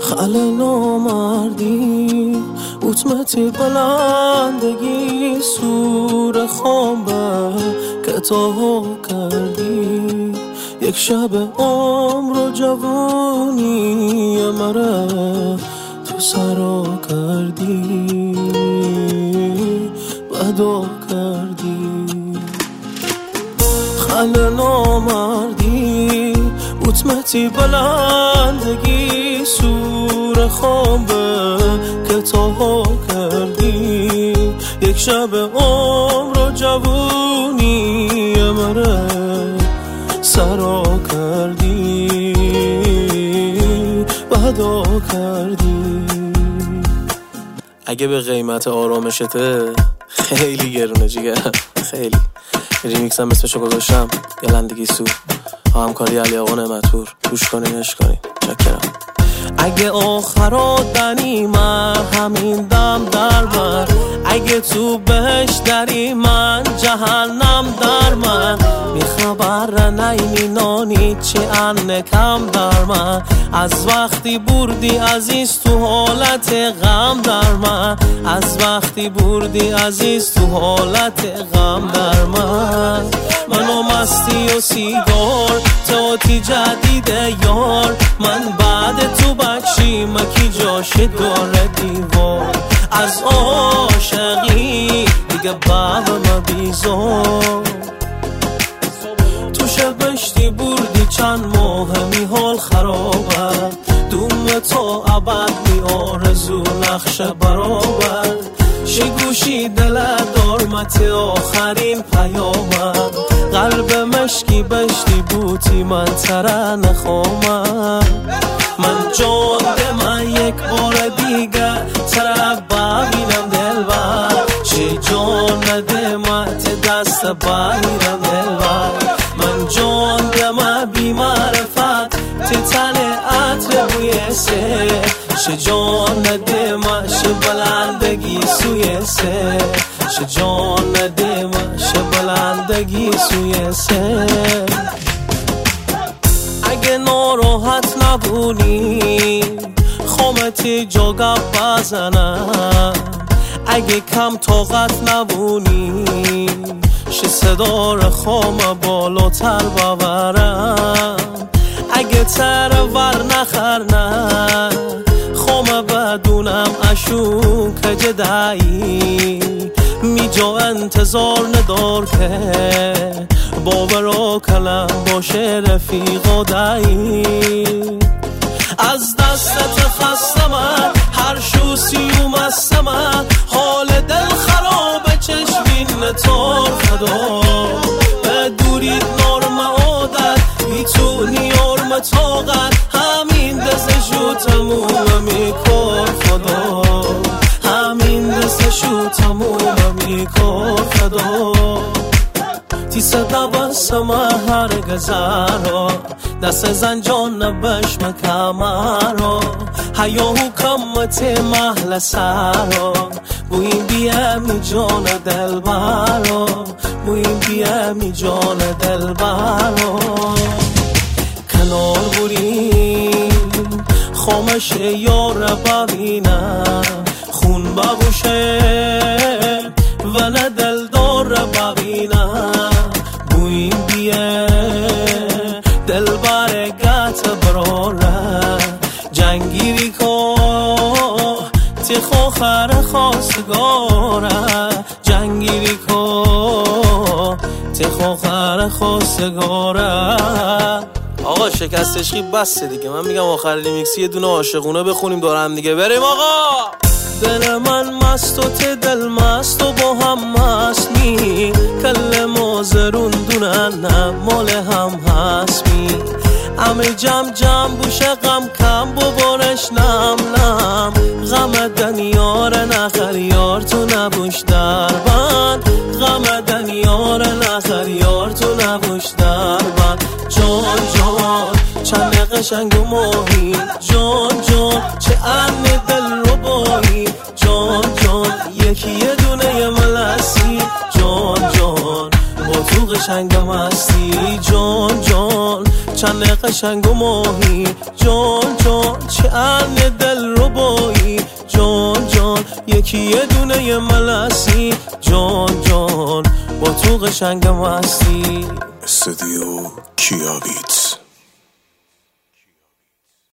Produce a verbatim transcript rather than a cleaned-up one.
خل نامردی اوتمتی بلندگی سور خامبه که تو کردی یک شب عمر و جوانی مره تو سرا کردی بدو کردی خل نامردی اوتمتی بلندگی سور خوابه که تو کردی یک شب عمر و جوونی مره سرا کردی بدا کردی. اگه به قیمت آرامشته خیلی گرونه جیگر، خیلی. ریمیکس هم اسمشو گذاشتم گلندگی سور، همکاری علی آقا نعمت‌پور. گوش کنین عشق کنین. چکرم. اگه آخرا دنی من همین دم در من، اگه تو بهش دری من جهنم در من، میخبر نیمی نانی چی انه کم در من، از وقتی بردی عزیز تو حالت غم در من، از وقتی بردی عزیز تو حالت غم در من. منو مستی و سیگار تاتی جدید یار، من بعد تو بکشی مکی جاش داره دیوار، از عاشقی دیگه باب ما بیزار. تو شبشتی بردی چند ماه می حال خرابه، دوم تو عبد می آرزو نقش برابر، شگوشی دل دارمت آخرین پیامم، قلب مشکی بشتی بوتی من تره نخوامم، من جان ده من یک بار دیگه تره ببینم دل بر، چه جان ده من دست بگیرم دل بر، من جان ده من بی معرفت تن عطر بوی سه، چه جان ده من شه بلندگی سوی سه، چه جان ده من شه بلندگی سوی سه. اگه ناراحت نبونی خومتی جا گپ بزنم، اگه کم طاقت نبونی شه صدا رو خام بالاتر ببرم، اگه تر ور نخر نه خام بدونم اشو که جدایی می جا انتظار ندار که باورا کلم باشه رفیق و دایی، از دستت خسته من هر شوسی و مسته من، حال دل خرابه چشمین تار خدا، به دوریت نارم عادت میتونی آرم طاقت، همین دستشو تموم میکار خدا، همین دستشو تموم میکار خدا. تی صدا بسمه هر گذارا دست زنجان نبش مکمارا، هیاهو کمت محل سارا، بوین بیامی جان دل بارا، بوین بیامی جان دل بارا. کنار بریم خامش یار ببینم، خون بگوشه و نه دلدار ببینم، بوین بیه دل برگت براره، جنگیری که تخو خر خواستگاره، جنگیری که تخو خر خواستگاره. آقا شکست عشقی بسه دیگه، من میگم آخر ریمیکسی یه دونه عاشقونه بخونیم دور هم دیگه بریم آقا. دل من مست و ته دل مست و با هم مست می، کل مازرون دونن نه مال هم هست می، همه جم جم بوشه غم کم ببارش نم نم، غم دنیار نخریار تو نبوش در بند، غم دنیار نخریار تو نبوش در بند. جان جان چند قشنگ و ماهی، جان جان چه امن دل رو بایی، جان جان یکی یه دونه یه ملسی، جان جان با تو قشنگم هستی، جان جان چند قشنگ و ماهی، جان جان چه ان دل رو بایی، جان جان یکی یه دونه یه ملسی، جان جان با تو قشنگم هستی. استودیو کیا بیت.